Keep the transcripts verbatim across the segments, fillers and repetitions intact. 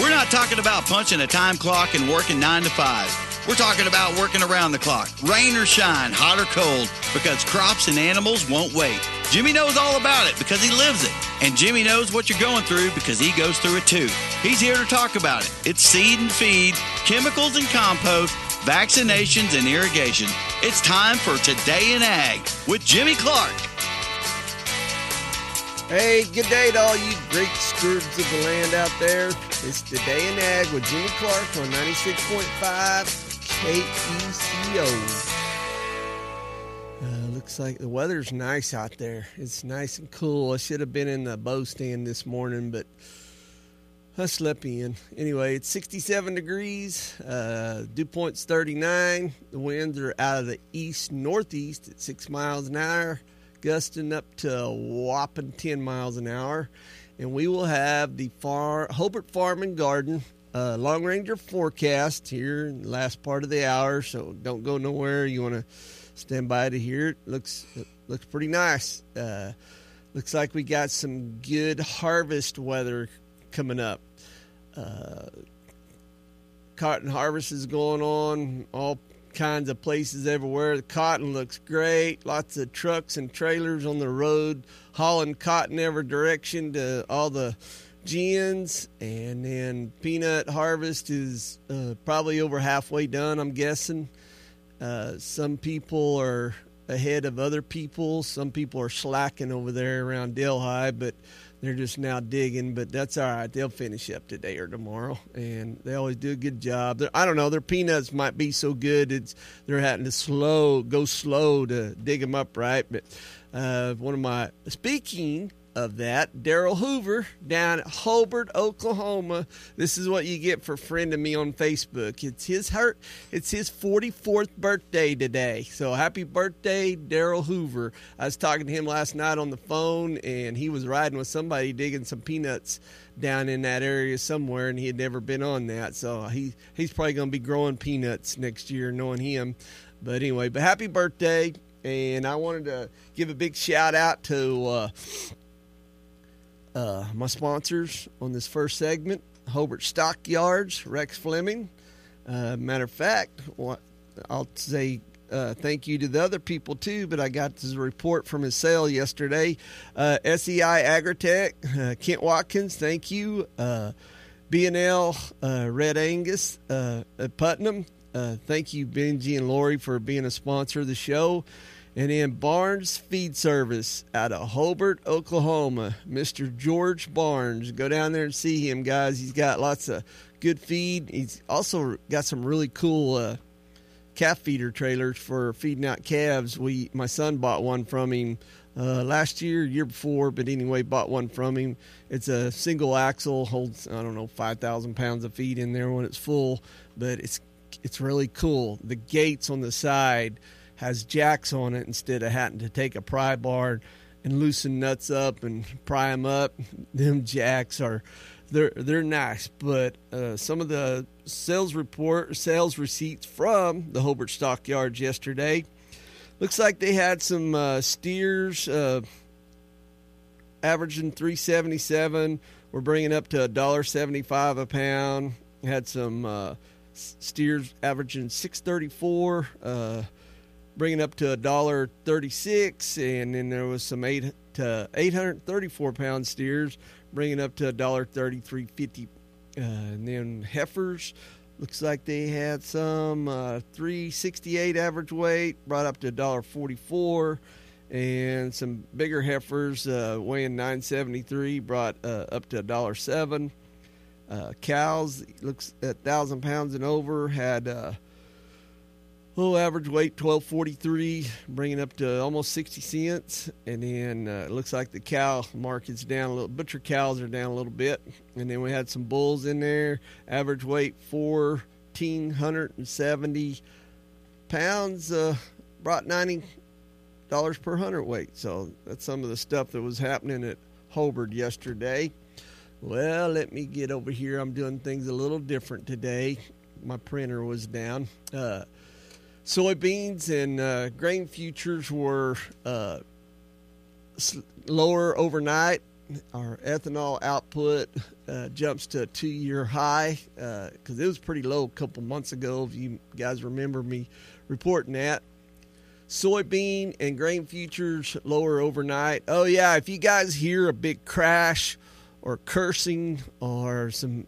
We're not talking about punching a time clock and working nine to five. We're talking about working around the clock, rain or shine, hot or cold, because crops and animals won't wait. Jimmy knows all about it because he lives it. And Jimmy knows what you're going through because he goes through it too. He's here to talk about it. It's seed and feed, chemicals and compost, vaccinations and irrigation. It's time for Today in Ag with Jimmy Clark. Hey, good day to all you great stewards of the land out there. It's Today in Ag with Jimmy Clark on ninety-six point five K E C O. Uh, looks like the weather's nice out there. It's nice and cool. I should have been in the bow stand this morning, but I slept in. Anyway, it's sixty-seven degrees. Uh, dew point's thirty-nine. The winds are out of the east-northeast at six miles an hour, gusting up to a whopping ten miles an hour. And we will have the far, Hobart Farm and Garden uh, Long Ranger forecast here in the last part of the hour. So don't go nowhere. You want to stand by to hear it. Looks it looks pretty nice. Uh, looks like we got some good harvest weather coming up. Uh, cotton harvest is going on. All kinds of places everywhere. The cotton looks great. Lots of trucks and trailers on the road hauling cotton every direction to all the gins. And then peanut harvest is uh, probably over halfway done, I'm guessing. Uh, some people are ahead of other people. Some people are slacking over there around Delhi, but they're just now digging, but that's all right. They'll finish up today or tomorrow, and they always do a good job. They're, I don't know. Their peanuts might be so good it's they're having to slow, go slow to dig them up right. But uh, one of my speaking of that, Daryl Hoover down at Hobart, Oklahoma. This is what you get for friending me on Facebook. It's his hurt. It's his forty-fourth birthday today. So happy birthday, Daryl Hoover. I was talking to him last night on the phone, and he was riding with somebody digging some peanuts down in that area somewhere, and he had never been on that. So he he's probably going to be growing peanuts next year, knowing him. But anyway, but happy birthday. And I wanted to give a big shout out to uh, Uh, my sponsors on this first segment, Hobart Stockyards, Rex Fleming. Uh, matter of fact, what, I'll say uh, thank you to the other people too, but I got this report from his sale yesterday. Uh, S E I Agritech, uh, Kent Watkins, thank you. Uh, B and L uh, Red Angus uh, at Putnam, uh, thank you Benji and Lori for being a sponsor of the show. And then Barnes Feed Service out of Hobart, Oklahoma. Mister George Barnes. Go down there and see him, guys. He's got lots of good feed. He's also got some really cool uh, calf feeder trailers for feeding out calves. We, my son bought one from him uh, last year, year before, but anyway, bought one from him. It's a single axle, holds, I don't know, five thousand pounds of feed in there when it's full, but it's it's really cool. The gates on the side has jacks on it instead of having to take a pry bar and loosen nuts up and pry them up. Them jacks are, they're they're nice. But uh, some of the sales report, sales receipts from the Hobart Stockyards yesterday, looks like they had some uh, steers uh, averaging three seventy-seven. We're bringing up to one dollar seventy-five a pound. Had some uh, steers averaging six thirty-four. Uh, bringing up to one dollar thirty-six, and then there was some eight to eight hundred thirty-four pound steers, bringing up to one dollar thirty-three fifty. Uh, and then heifers, looks like they had some uh, three sixty-eight average weight, brought up to one dollar forty-four, and some bigger heifers uh, weighing nine seventy-three, brought uh, up to one dollar seven. Uh, cows, looks at one thousand pounds and over, had uh, low average weight twelve forty-three, bringing up to almost sixty cents. And then uh, it looks like the cow market's down a little. Butcher cows are down a little bit. And then we had some bulls in there. Average weight one thousand four hundred seventy pounds, uh, brought ninety dollars per hundredweight. So that's some of the stuff that was happening at Hobart yesterday. Well, let me get over here. I'm doing things a little different today. My printer was down. Uh, Soybeans and uh, grain futures were uh, lower overnight our ethanol output uh, jumps to a two-year high because uh, it was pretty low a couple months ago, if you guys remember me reporting that. Soybean and grain futures lower overnight. Oh, yeah, if you guys hear a big crash or cursing or some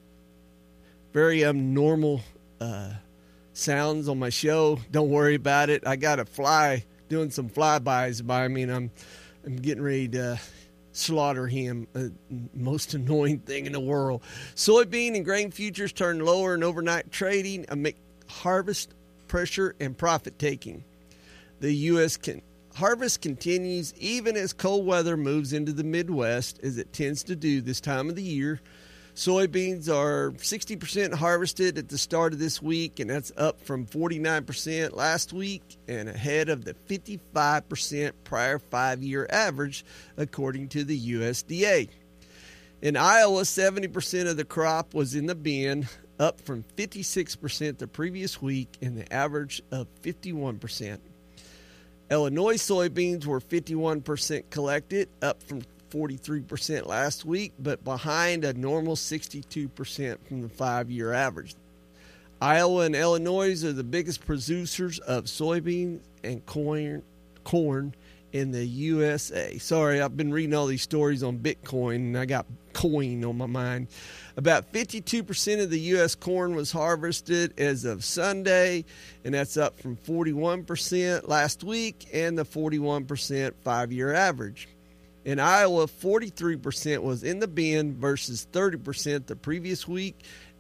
very abnormal uh, sounds on my show, don't worry about it. I got a fly doing some flybys by me, and I'm, I'm getting ready to slaughter him. Uh, most annoying thing in the world. Soybean and grain futures turn lower in overnight trading amid harvest pressure and profit taking. The U S can, harvest continues even as cold weather moves into the Midwest, as it tends to do this time of the year. Soybeans are sixty percent harvested at the start of this week, and that's up from forty-nine percent last week and ahead of the fifty-five percent prior five-year average, according to the U S D A. In Iowa, seventy percent of the crop was in the bin, up from fifty-six percent the previous week and the average of fifty-one percent. Illinois soybeans were fifty-one percent collected, up from forty-three percent last week, but behind a normal sixty-two percent from the five-year average. Iowa and Illinois are the biggest producers of soybeans and corn, corn in the U S A. Sorry, I've been reading all these stories on Bitcoin, and I got coin on my mind. About fifty-two percent of the U S corn was harvested as of Sunday, and that's up from forty-one percent last week and the forty-one percent five-year average. In Iowa, forty-three percent was in the bin versus thirty percent the previous week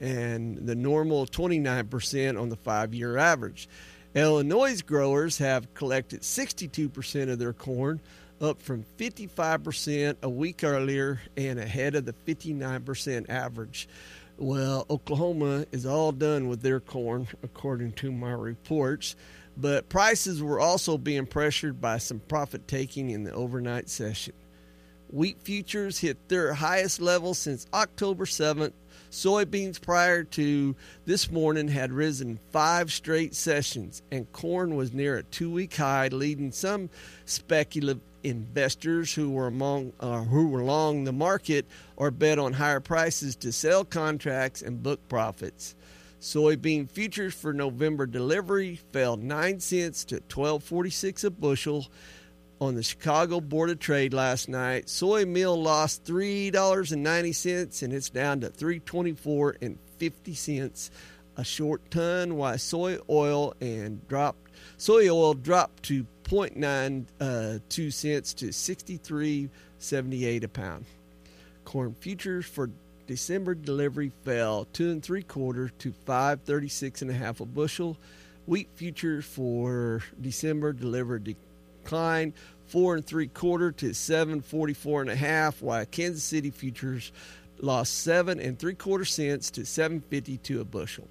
and the normal twenty-nine percent on the five-year average. Illinois growers have collected sixty-two percent of their corn, up from fifty-five percent a week earlier and ahead of the fifty-nine percent average. Well, Oklahoma is all done with their corn, according to my reports, but prices were also being pressured by some profit taking in the overnight session. Wheat futures hit their highest level since October seventh. Soybeans prior to this morning had risen five straight sessions, and corn was near a two-week high, leading some speculative investors who were among uh, who were long the market or bet on higher prices to sell contracts and book profits. Soybean futures for November delivery fell nine cents to twelve forty-six a bushel on the Chicago Board of Trade last night. Soy meal lost three dollars and ninety cents, and it's down to three twenty-four and fifty cents a short ton, while soy oil and dropped soy oil dropped to zero point nine two cents to sixty-three seventy-eight a pound. Corn futures for December delivery fell two and three quarter to five thirty-six and a half a bushel. Wheat futures for December delivered declined four and three quarter to seven forty-four and a half, while Kansas City futures lost seven and three quarter cents to seven fifty-two a bushel.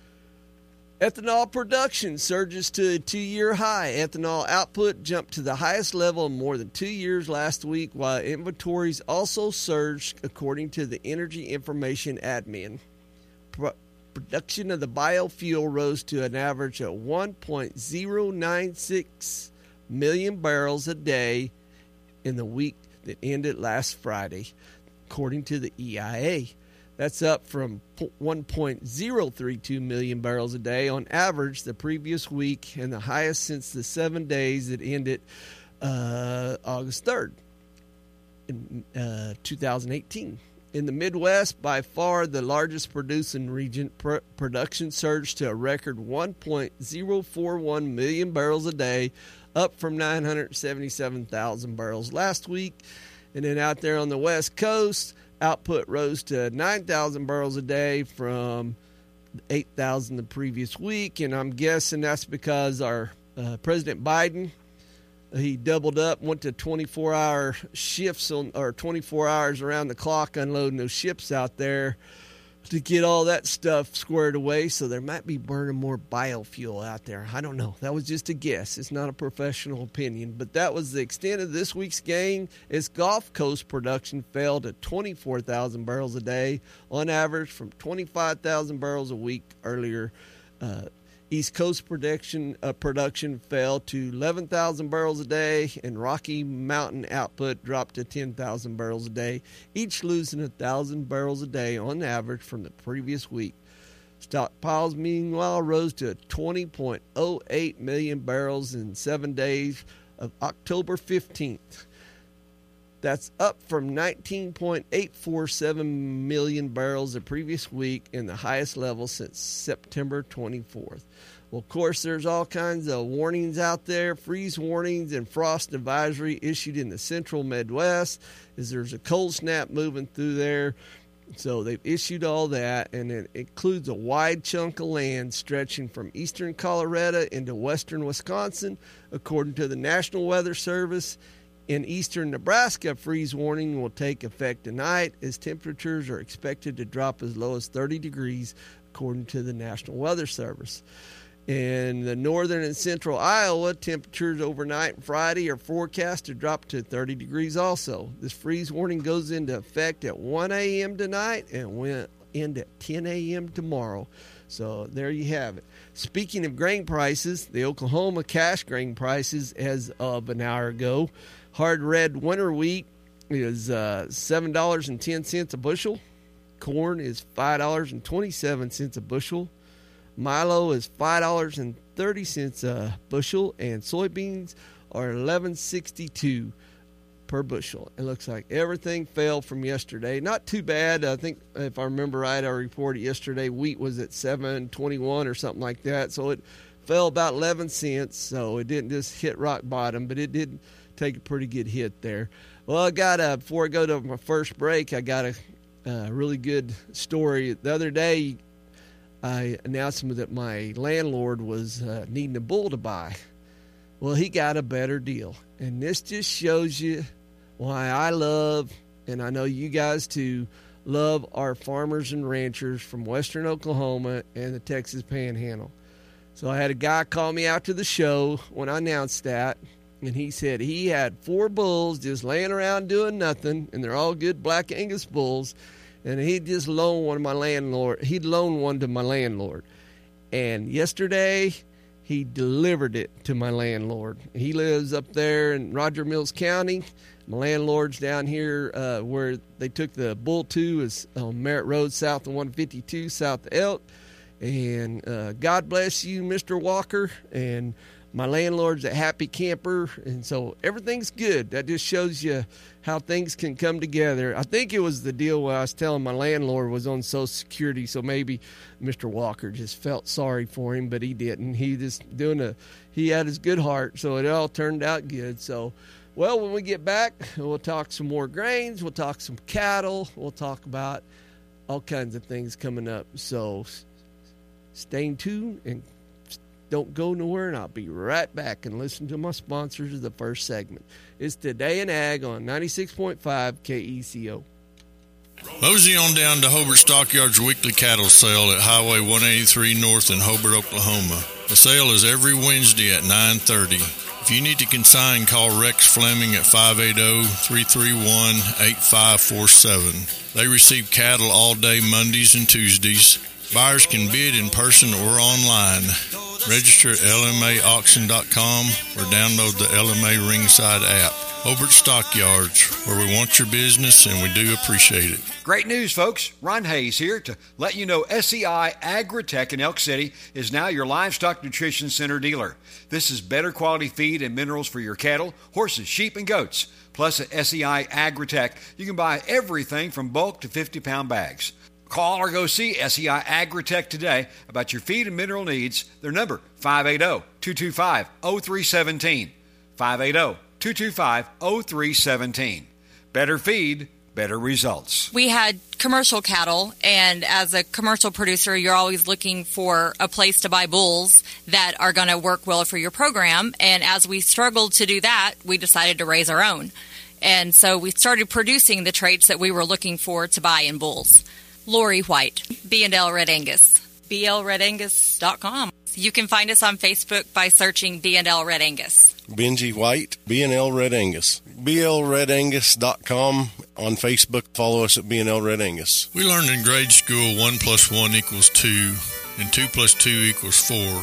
Ethanol production surges to a two-year high. Ethanol output jumped to the highest level in more than two years last week, while inventories also surged, according to the Energy Information Admin. Pro- production of the biofuel rose to an average of one point zero nine six million barrels a day in the week that ended last Friday, according to the E I A. That's up from one point zero three two million barrels a day on average the previous week, and the highest since the seven days that ended uh, August third in uh, two thousand eighteen. In the Midwest, by far the largest producing region, pr- production surged to a record one point zero four one million barrels a day, up from nine hundred seventy-seven thousand barrels last week. And then out there on the West Coast, output rose to nine thousand barrels a day from eight thousand the previous week. And I'm guessing that's because our uh, President Biden, he doubled up, went to twenty-four hour shifts on, or twenty-four hours around the clock unloading those ships out there to get all that stuff squared away. So there might be burning more biofuel out there. I don't know. That was just a guess. It's not a professional opinion. But that was the extent of this week's gain, as Gulf Coast production fell to twenty-four thousand barrels a day on average from twenty-five thousand barrels a week earlier uh, East Coast production uh, production fell to eleven thousand barrels a day, and Rocky Mountain output dropped to ten thousand barrels a day, each losing one thousand barrels a day on average from the previous week. Stockpiles, meanwhile, rose to twenty point oh eight million barrels in seven days of October fifteenth. That's up from nineteen point eight four seven million barrels the previous week and the highest level since September twenty-fourth. Well, of course, there's all kinds of warnings out there, freeze warnings and frost advisory issued in the central Midwest as there's a cold snap moving through there. So they've issued all that, and it includes a wide chunk of land stretching from eastern Colorado into western Wisconsin, according to the National Weather Service. In eastern Nebraska, freeze warning will take effect tonight as temperatures are expected to drop as low as thirty degrees, according to the National Weather Service. In the northern and central Iowa, temperatures overnight and Friday are forecast to drop to thirty degrees also. This freeze warning goes into effect at one a.m. tonight and will end at ten a.m. tomorrow. So there you have it. Speaking of grain prices, the Oklahoma cash grain prices as of an hour ago, hard red winter wheat is uh, seven dollars and ten cents a bushel. Corn is five dollars and twenty-seven cents a bushel. Milo is five dollars and thirty cents a bushel, and soybeans are eleven dollars and sixty-two cents per bushel. It looks like everything fell from yesterday. Not too bad. I think if I remember right, I reported yesterday wheat was at seven twenty-one or something like that. So it fell about eleven cents. So it didn't just hit rock bottom, but it did take a pretty good hit there. Well, I got a, before I go to my first break, I got a, a really good story. The other day, I announced that my landlord was uh, needing a bull to buy. Well, he got a better deal. And this just shows you why I love, and I know you guys too, love our farmers and ranchers from western Oklahoma and the Texas Panhandle. So I had a guy call me out to the show when I announced that, and he said he had four bulls just laying around doing nothing, and they're all good Black Angus bulls. And he'd just loan one to my landlord. He'd loan one to my landlord. And yesterday, he delivered it to my landlord. He lives up there in Roger Mills County. My landlord's down here uh, where they took the bull to is on Merritt Road, south of one fifty-two, south of Elk. And uh, God bless you, Mister Walker. And my landlord's a happy camper, and so everything's good. That just shows you how things can come together. I think it was the deal where I was telling my landlord was on Social Security, so maybe Mister Walker just felt sorry for him, but he didn't. He just doing a, he had his good heart, so it all turned out good. So, well, when we get back, we'll talk some more grains, we'll talk some cattle, we'll talk about all kinds of things coming up. So stay tuned and don't go nowhere, and I'll be right back and listen to my sponsors of the first segment. It's Today in Ag on ninety-six point five K E C O. Mosey on down to Hobart Stockyards weekly cattle sale at Highway one eighty-three North in Hobart, Oklahoma. The sale is every Wednesday at nine thirty. If you need to consign, call Rex Fleming at five eight zero, three three one, eight five four seven. They receive cattle all day Mondays and Tuesdays. Buyers can bid in person or online. Register at L M A auction dot com or download the L M A Ringside app. Hobart Stockyards, where we want your business and we do appreciate it. Great news, folks. Ron Hayes here to let you know S E I Agritech in Elk City is now your livestock nutrition center dealer. This is better quality feed and minerals for your cattle, horses, sheep, and goats. Plus at S E I Agritech, you can buy everything from bulk to fifty-pound bags. Call or go see S E I Agritech today about your feed and mineral needs. Their number, five eight zero, two two five, zero three one seven. five eight zero, two two five, zero three one seven. Better feed, better results. We had commercial cattle, and as a commercial producer, you're always looking for a place to buy bulls that are going to work well for your program. And as we struggled to do that, we decided to raise our own. And so we started producing the traits that we were looking for to buy in bulls. Lori White, B and L Red Angus, B L red angus dot com. You can find us on Facebook by searching B and L Red Angus. Benji White, B and L Red Angus, B L red angus dot com. On Facebook, follow us at B and L Red Angus. We learned in grade school one plus one equals two, and two plus two equals four.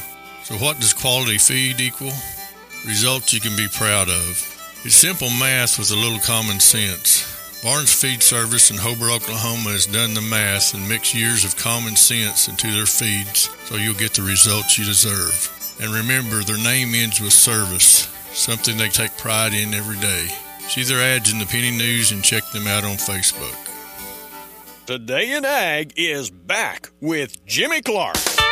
So what does quality feed equal? Results you can be proud of. It's simple math with a little common sense. Barnes Feed Service in Hobart, Oklahoma has done the math and mixed years of common sense into their feeds so you'll get the results you deserve. And remember, their name ends with service, something they take pride in every day. See their ads in the Penny News and check them out on Facebook. Today in Ag is back with Jimmy Clark.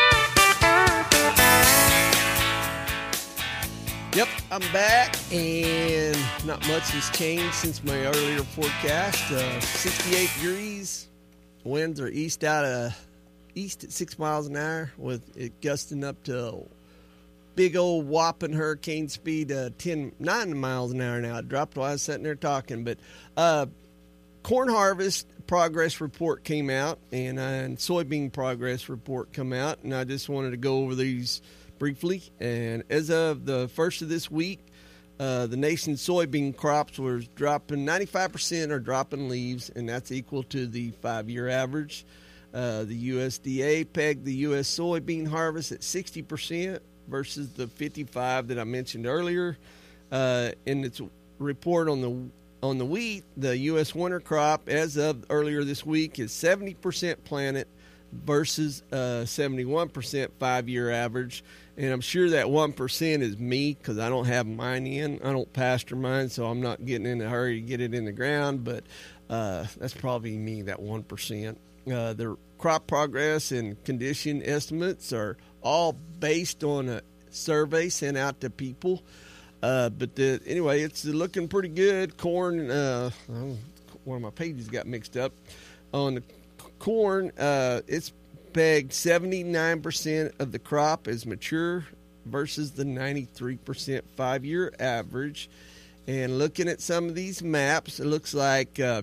Yep, I'm back, and not much has changed since my earlier forecast. Uh, sixty-eight degrees, winds are east out of east at six miles an hour, with it gusting up to big old whopping hurricane speed, uh, ten, nine miles an hour now. It dropped while I was sitting there talking, but uh, corn harvest progress report came out, and, uh, and soybean progress report come out, and I just wanted to go over these briefly. And as of the first of this week, uh, the nation's soybean crops were dropping, ninety-five percent are dropping leaves, and that's equal to the five-year average. Uh, the U S D A pegged the U S soybean harvest at sixty percent versus the fifty-five that I mentioned earlier. Uh, in its report on the on the wheat, the U S winter crop as of earlier this week is seventy percent planted versus uh, seventy-one percent five-year average. And I'm sure that one percent is me because I don't have mine in. I don't pasture mine, so I'm not getting in a hurry to get it in the ground. But uh, that's probably me, that one percent. Uh, the crop progress and condition estimates are all based on a survey sent out to people. Uh, but the, anyway, it's looking pretty good. Corn, uh, one of my pages got mixed up. On the corn, uh, it's pegged seventy-nine percent of the crop is mature versus the ninety-three percent five-year average. And looking at some of these maps, it looks like uh,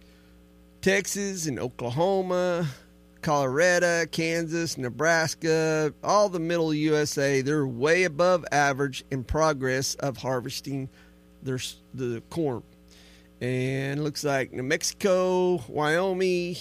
Texas and Oklahoma, Colorado, Kansas, Nebraska, all the middle U S A, they're way above average in progress of harvesting their the corn. And it looks like New Mexico, Wyoming,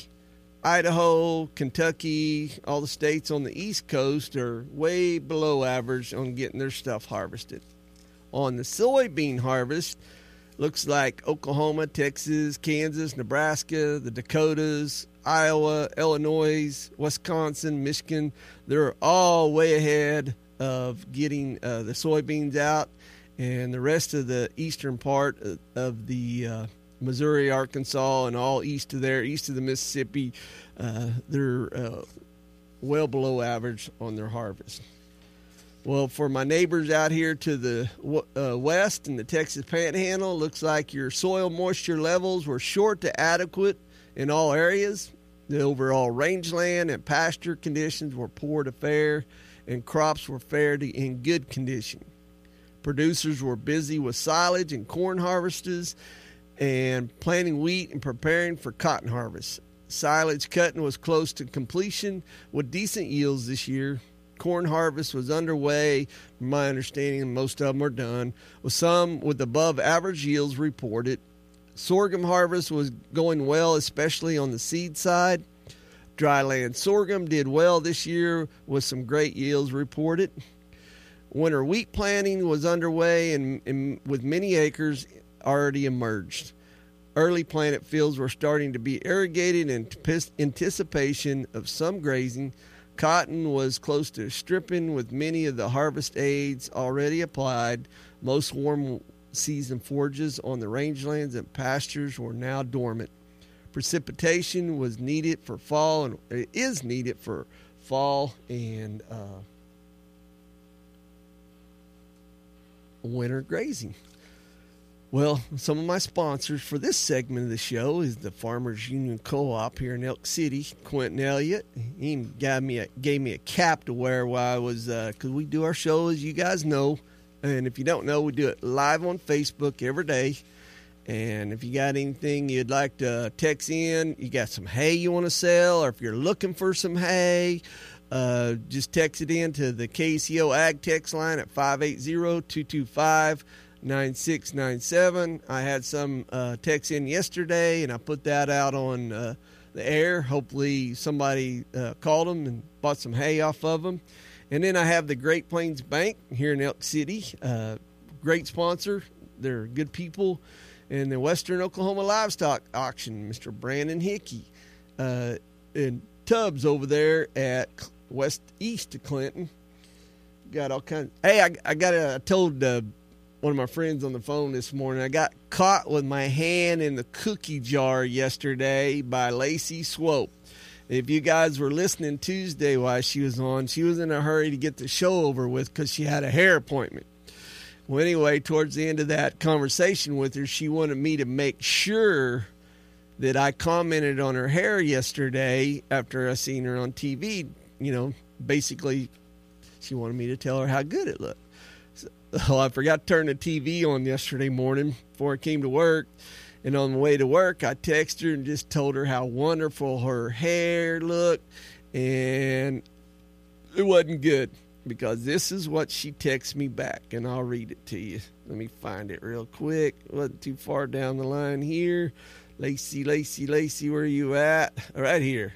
Idaho, Kentucky, all the states on the East Coast are way below average on getting their stuff harvested. On the soybean harvest, looks like Oklahoma, Texas, Kansas, Nebraska, the Dakotas, Iowa, Illinois, Wisconsin, Michigan, they're all way ahead of getting uh, the soybeans out. And the rest of the eastern part of the uh, Missouri, Arkansas, and all east of there, east of the Mississippi, uh, they're uh, well below average on their harvest. Well, for my neighbors out here to the uh, west in the Texas Panhandle, looks like your soil moisture levels were short to adequate in all areas. The overall rangeland and pasture conditions were poor to fair, and crops were fair to in good condition. Producers were busy with silage and corn harvests and planting wheat and preparing for cotton harvest. Silage cutting was close to completion with decent yields this year. Corn harvest was underway, from my understanding, most of them are done, with some with above average yields reported. Sorghum harvest was going well, especially on the seed side. Dryland sorghum did well this year with some great yields reported. Winter wheat planting was underway and, and with many acres already emerged. Early planted fields were starting to be irrigated in anticipation of some grazing. Cotton was close to stripping with many of the harvest aids already applied. Most warm season forages on the rangelands and pastures were now dormant. Precipitation was needed for fall and it is needed for fall and uh, winter grazing. Well, some of my sponsors for this segment of the show is the Farmers Union Co-op here in Elk City. Quentin Elliott, he gave me a, gave me a cap to wear while I was, because uh, we do our show, as you guys know. And if you don't know, we do it live on Facebook every day. And if you got anything you'd like to text in, you got some hay you want to sell, or if you're looking for some hay, uh, just text it in to the K C O Ag text line at five eight zero, two two five, nine six nine seven. I had some uh, text in yesterday, and I put that out on uh, the air. Hopefully somebody uh, called them and bought some hay off of them. And then I have the Great Plains Bank here in Elk City. Uh, great sponsor. They're good people. And the Western Oklahoma Livestock Auction, Mister Brandon Hickey. Uh, and Tubbs over there at west east of Clinton. Got all kinds. Hey, I, I got. A, I told uh, one of my friends on the phone this morning. I got caught with my hand in the cookie jar yesterday by Lacey Swope. If you guys were listening Tuesday while she was on, she was in a hurry to get the show over with because she had a hair appointment. Well, anyway, towards the end of that conversation with her, she wanted me to make sure that I commented on her hair yesterday after I seen her on T V. You know, basically, she wanted me to tell her how good it looked. So, oh, I forgot to turn the T V on yesterday morning before I came to work. And on the way to work, I texted her and just told her how wonderful her hair looked. And it wasn't good because this is what she texted me back. And I'll read it to you. Let me find it real quick. It wasn't too far down the line here. Lacey, Lacey, Lacey, where are you at? Right here.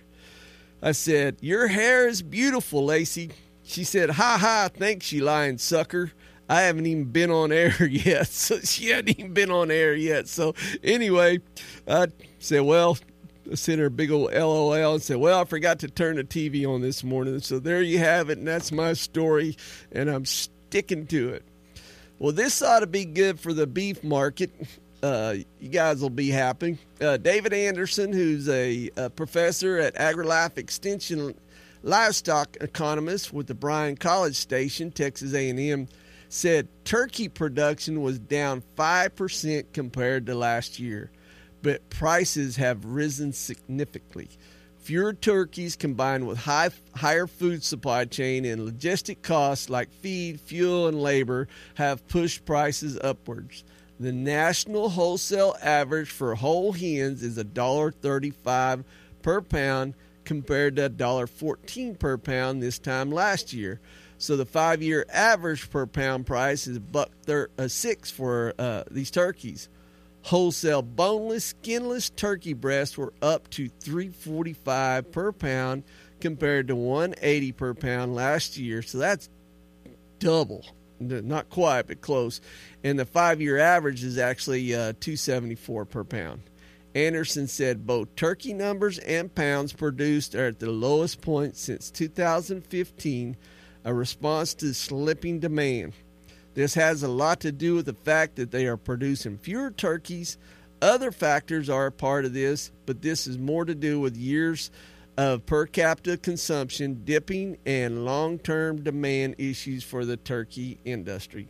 I said, your hair is beautiful, Lacey. She said, ha ha, thanks, you lying sucker. I haven't even been on air yet. So she hadn't even been on air yet. So anyway, I said, well, I sent her a big old L O L and said, well, I forgot to turn the T V on this morning. So there you have it. And that's my story. And I'm sticking to it. Well, this ought to be good for the beef market. Uh, you guys will be happy. Uh, David Anderson, who's a, a professor at AgriLife Extension livestock economist with the Bryan College Station, Texas A and M, said turkey production was down five percent compared to last year, but prices have risen significantly. Fewer turkeys combined with high, higher food supply chain and logistic costs like feed, fuel, and labor have pushed prices upwards. The national wholesale average for whole hens is one dollar thirty-five per pound compared to one dollar fourteen per pound this time last year. So the five-year average per pound price is buck thir- uh, six for uh, these turkeys. Wholesale boneless, skinless turkey breasts were up to three forty-five per pound compared to one eighty per pound last year. So that's double, not quite, but close. And the five-year average is actually uh, two seventy-four per pound. Anderson said both turkey numbers and pounds produced are at the lowest point since two thousand fifteen. A response to slipping demand. This has a lot to do with the fact that they are producing fewer turkeys. Other factors are a part of this, but this is more to do with years of per capita consumption dipping and long-term demand issues for the turkey industry.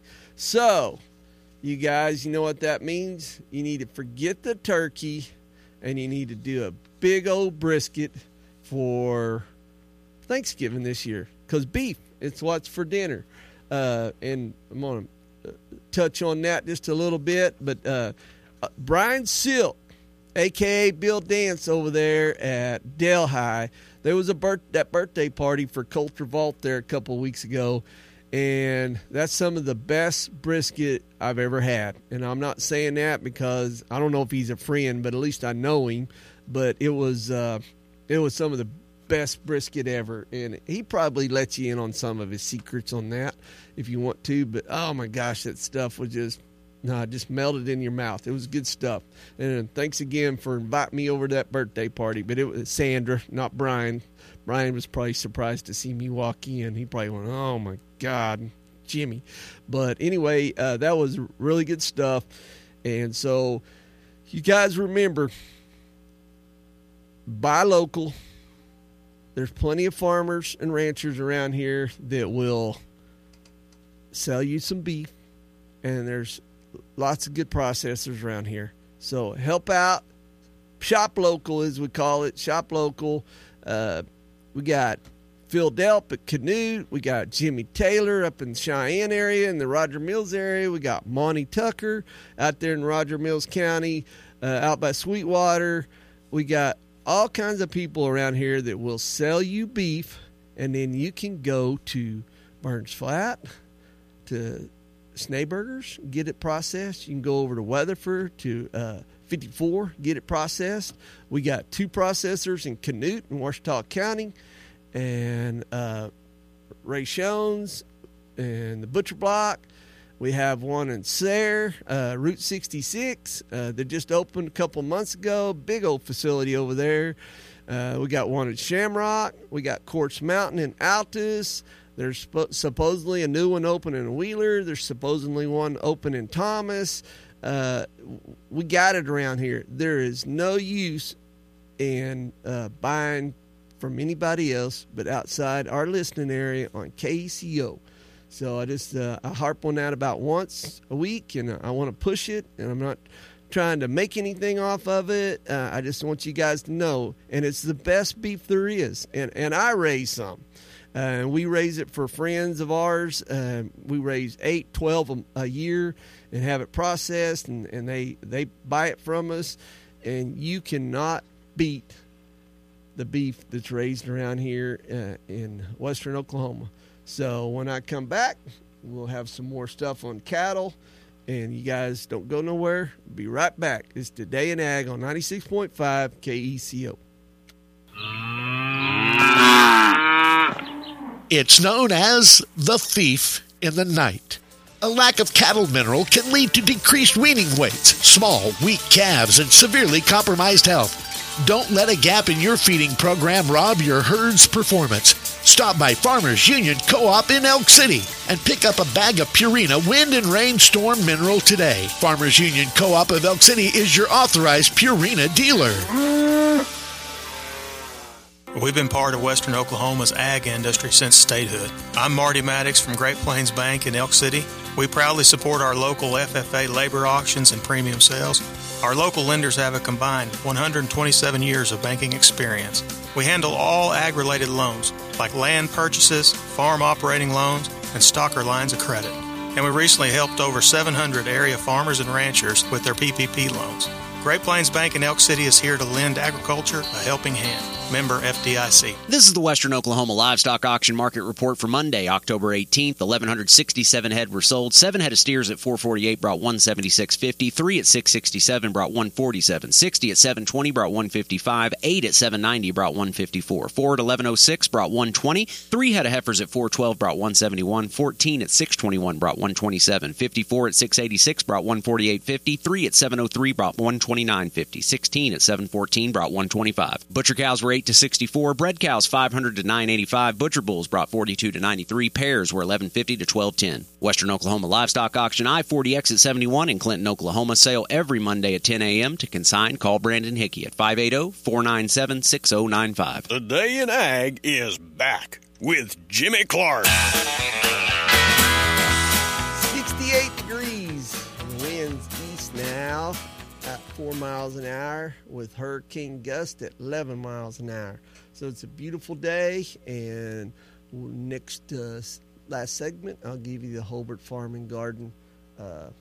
So, you guys, you know what that means? You need to forget the turkey, and you need to do a big old brisket for Thanksgiving this year, because beef, it's what's for dinner. Uh, and I'm going to touch on that just a little bit. But uh, uh, Brian Silk, a k a. Bill Dance over there at Delhi, there was a birth- that birthday party for Culture Vault there a couple of weeks ago. And that's some of the best brisket I've ever had. And I'm not saying that because I don't know if he's a friend, but at least I know him. But it was uh, it was some of the best brisket ever, and he probably lets you in on some of his secrets on that if you want to. But oh my gosh, that stuff was just no, just melted in your mouth. It was good stuff. And thanks again for inviting me over to that birthday party. But it was Sandra, not Brian. Brian was probably surprised to see me walk in. He probably went, "Oh my God, Jimmy!" But anyway, uh, that was really good stuff. And so, you guys remember, buy local. There's plenty of farmers and ranchers around here that will sell you some beef, and there's lots of good processors around here. So help out. Shop local, as we call it. Shop local. Uh, we got Phil Delp at Canute. We got Jimmy Taylor up in the Cheyenne area, in the Roger Mills area. We got Monty Tucker out there in Roger Mills County, uh, out by Sweetwater. We got all kinds of people around here that will sell you beef, and then you can go to Burns Flat, to Schneeberger's, get it processed. You can go over to Weatherford, to uh, fifty-four, get it processed. We got two processors in Canute and Washita County, and uh, Ray Shones and the Butcher Block. We have one in Sayre, uh, Route sixty-six. Uh, they just opened a couple months ago. Big old facility over there. Uh, we got one in Shamrock. We got Quartz Mountain in Altus. There's sp- supposedly a new one open in Wheeler. There's supposedly one open in Thomas. Uh, we got it around here. There is no use in uh, buying from anybody else but outside our listening area on K E C O. So I just uh, I harp on that about once a week, and I want to push it, and I'm not trying to make anything off of it. Uh, I just want you guys to know, and it's the best beef there is, and, and I raise some. Uh, and we raise it for friends of ours. Uh, we raise eight, twelve a, a year and have it processed, and, and they, they buy it from us, and you cannot beat the beef that's raised around here uh, in western Oklahoma. So when I come back, we'll have some more stuff on cattle, and you guys don't go nowhere. Be right back. It's Today in Ag on ninety-six point five K E C O. It's known as the thief in the night. A lack of cattle mineral can lead to decreased weaning weights, small, weak calves, and severely compromised health. Don't let a gap in your feeding program rob your herd's performance. Stop by Farmers Union Co-op in Elk City and pick up a bag of Purina Wind and Rain Storm Mineral today. Farmers Union Co-op of Elk City is your authorized Purina dealer. We've been part of Western Oklahoma's ag industry since statehood. I'm Marty Maddox from Great Plains Bank in Elk City. We proudly support our local F F A labor auctions and premium sales. Our local lenders have a combined one hundred twenty-seven years of banking experience. We handle all ag-related loans, like land purchases, farm operating loans, and stocker lines of credit. And we recently helped over seven hundred area farmers and ranchers with their P P P loans. Great Plains Bank in Elk City is here to lend agriculture a helping hand. Member F D I C. This is the Western Oklahoma Livestock Auction Market Report for Monday, October eighteenth. eleven sixty-seven head were sold. Seven head of steers at four forty-eight brought one seventy-six fifty. Three at six sixty-seven brought one forty-seven sixty. At seven twenty brought one fifty-five. Eight at seven ninety brought one fifty-four. Four at eleven oh six brought one twenty. Three head of heifers at four twelve brought one seventy-one. Fourteen at six twenty-one brought one twenty-seven. Fifty-four at six eighty-six brought one forty-eight fifty. Three at seven oh three brought one twenty-nine fifty. Sixteen at seven fourteen brought one twenty-five. Butcher cows were eight to sixty-four. Bred cows five hundred to nine eighty-five. Butcher bulls brought forty-two to ninety-three. Pairs were eleven fifty to twelve ten. Western Oklahoma Livestock Auction I forty Exit seventy-one in Clinton, Oklahoma. Sale every Monday at ten a.m. To consign, call Brandon Hickey at five eight zero, four nine seven, six zero nine five. Today in Ag is back with Jimmy Clark. sixty-eight degrees. Winds east now at four miles an hour with hurricane gust at eleven miles an hour. So it's a beautiful day, and next uh, last segment, I'll give you the Hobart Farm and Garden uh,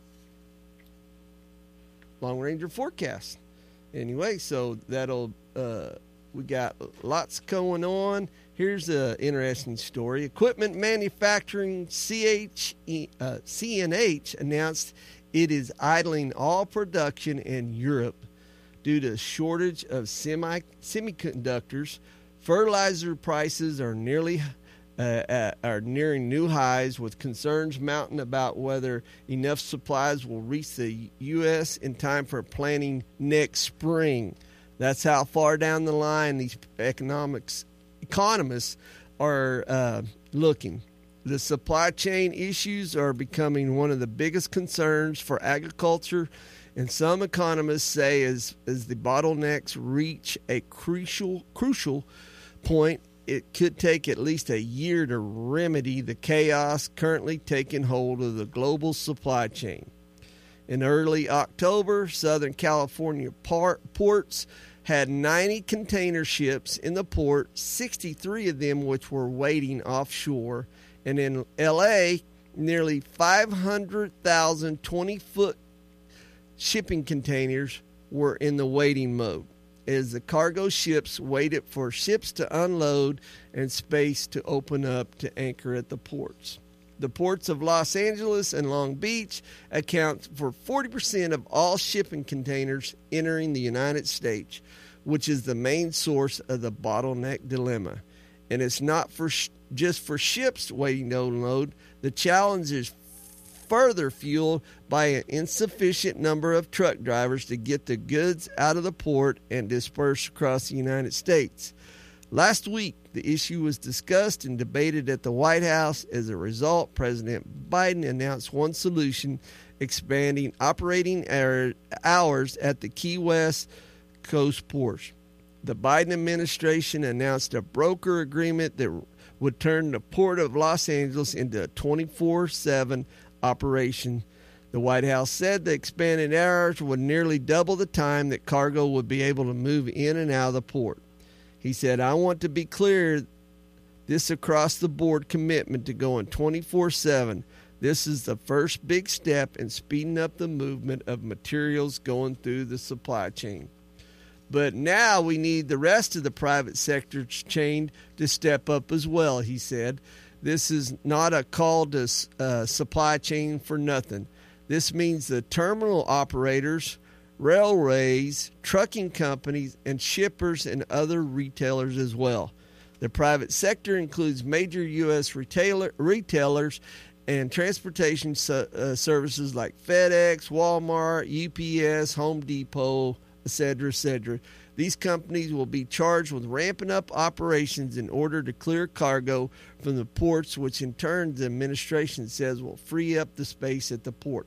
Long Ranger forecast. Anyway, so that'll uh, we got lots going on. Here's an interesting story. Equipment Manufacturing C H, uh, C N H announced it is idling all production in Europe due to shortage of semi semiconductors. Fertilizer prices are nearly uh, uh, are nearing new highs, with concerns mounting about whether enough supplies will reach the U S in time for planting next spring. That's how far down the line these economics economists are uh, looking. The supply chain issues are becoming one of the biggest concerns for agriculture, and some economists say as, as the bottlenecks reach a crucial crucial point, it could take at least a year to remedy the chaos currently taking hold of the global supply chain. In early October, Southern California ports had ninety container ships in the port, sixty-three of them which were waiting offshore. And in L A, nearly five hundred thousand twenty-foot shipping containers were in the waiting mode as the cargo ships waited for ships to unload and space to open up to anchor at the ports. The ports of Los Angeles and Long Beach account for forty percent of all shipping containers entering the United States, which is the main source of the bottleneck dilemma. and it's not for sh- just for ships waiting to unload. The challenge is further fueled by an insufficient number of truck drivers to get the goods out of the port and disperse across the United States. Last week, the issue was discussed and debated at the White House. As a result, President Biden announced one solution, expanding operating hours at the Key West Coast ports. The Biden administration announced a broker agreement that would turn the Port of Los Angeles into a twenty-four seven operation. The White House said the expanded hours would nearly double the time that cargo would be able to move in and out of the port. He said, I want to be clear, this across-the-board commitment to going twenty-four seven. This is the first big step in speeding up the movement of materials going through the supply chain. But now we need the rest of the private sector chain to step up as well, he said. This is not a call to uh, supply chain for nothing. This means the terminal operators, railways, trucking companies, and shippers and other retailers as well. The private sector includes major U S retailer, retailers and transportation su- uh, services like FedEx, Walmart, U P S, Home Depot, et cetera, et cetera. These companies will be charged with ramping up operations in order to clear cargo from the ports, which in turn the administration says will free up the space at the port.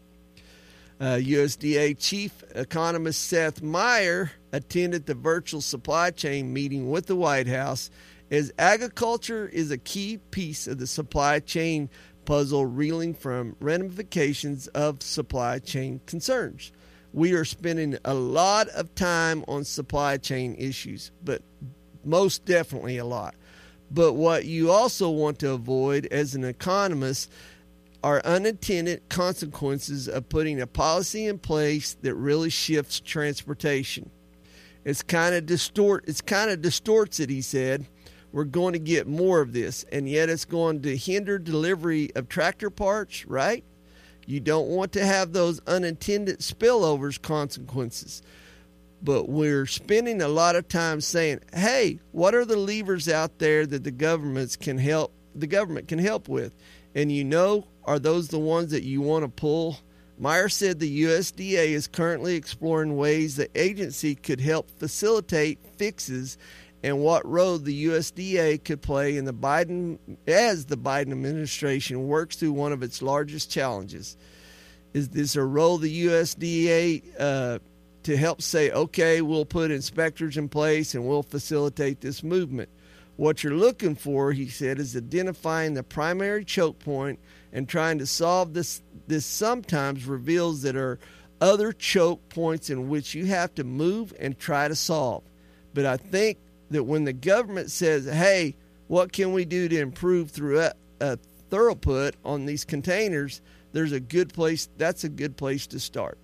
Uh, U S D A Chief Economist Seth Meyer attended the virtual supply chain meeting with the White House, as agriculture is a key piece of the supply chain puzzle, reeling from ramifications of supply chain concerns. We are spending a lot of time on supply chain issues, but most definitely a lot. But what you also want to avoid as an economist are unintended consequences of putting a policy in place that really shifts transportation. It's kind of distort. It's kind of distorts it, he said. We're going to get more of this, and yet it's going to hinder delivery of tractor parts, right? You don't want to have those unintended spillovers consequences. But we're spending a lot of time saying, hey, what are the levers out there that the governments can help the government can help with? And you know, are those the ones that you want to pull? Meyer said the U S D A is currently exploring ways the agency could help facilitate fixes and what role the U S D A could play in the Biden as the Biden administration works through one of its largest challenges. Is this a role the U S D A uh, to help say, okay, we'll put inspectors in place and we'll facilitate this movement? What you're looking for, he said, is identifying the primary choke point and trying to solve this. This sometimes reveals that there are other choke points in which you have to move and try to solve. But I think that when the government says, hey, what can we do to improve through a, a throughput on these containers, there's a good place. That's a good place to start.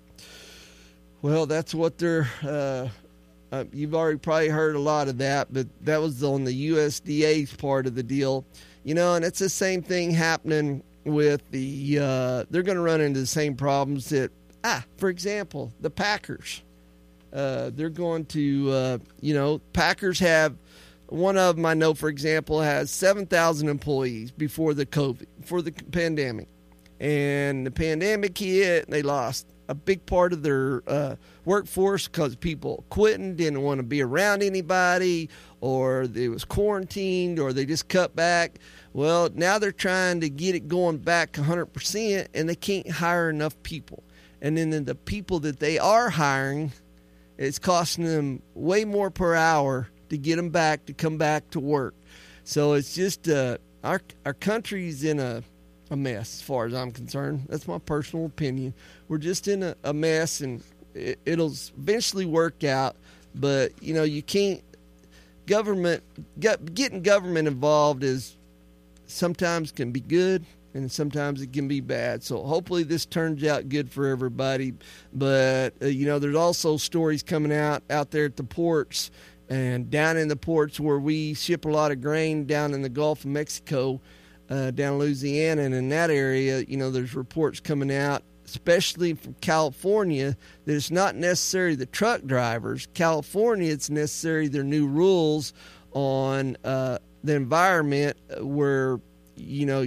Well, that's what they're, uh, uh, you've already probably heard a lot of that, but that was on the U S D A's part of the deal. You know, and it's the same thing happening with the, uh, they're going to run into the same problems that, ah, for example, the Packers. Uh, they're going to, uh, you know, Packers have, one of them I know, for example, has seven thousand employees before the COVID, before the pandemic. And the pandemic hit, and they lost a big part of their uh, workforce because people quitting, didn't want to be around anybody, or they was quarantined, or they just cut back. Well, now they're trying to get it going back one hundred percent, and they can't hire enough people. And then the people that they are hiring, it's costing them way more per hour to get them back, to come back to work. So it's just, uh, our our country's in a, a mess as far as I'm concerned. That's my personal opinion. We're just in a, a mess, and it, it'll eventually work out. But, you know, you can't, government, get, getting government involved is sometimes can be good, and sometimes it can be bad. So hopefully this turns out good for everybody. But, uh, you know, there's also stories coming out out there at the ports and down in the ports where we ship a lot of grain down in the Gulf of Mexico, uh, down in Louisiana. And in that area, you know, there's reports coming out, especially from California, that it's not necessarily the truck drivers. California, it's necessary their new rules on uh, the environment where, you know,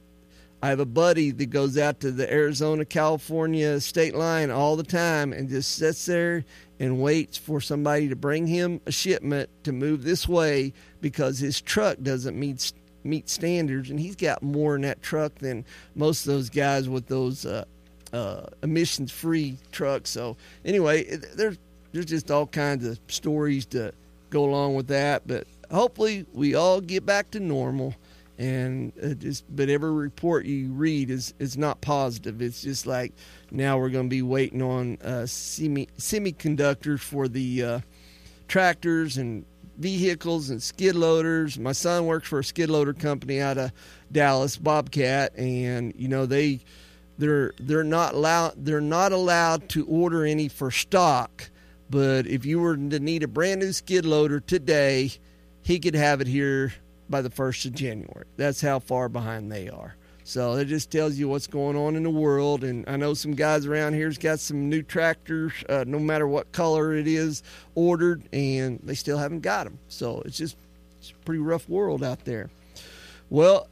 I have a buddy that goes out to the Arizona-California state line all the time and just sits there and waits for somebody to bring him a shipment to move this way because his truck doesn't meet meet standards, and he's got more in that truck than most of those guys with those uh, uh, emissions-free trucks. So anyway, it, there's there's just all kinds of stories to go along with that, but hopefully we all get back to normal. And uh, just, but every report you read is, is not positive. It's just like now we're going to be waiting on uh, semi semiconductors for the uh, tractors and vehicles and skid loaders. My son works for a skid loader company out of Dallas, Bobcat, and you know they they're they're not allowed they're not allowed to order any for stock. But if you were to need a brand new skid loader today, he could have it here by the first of January. That's how far behind they are. So it just tells you what's going on in the world. And I know some guys around here's got some new tractors, uh, no matter what color it is, ordered, and they still haven't got them. So it's just it's a pretty rough world out there. Well,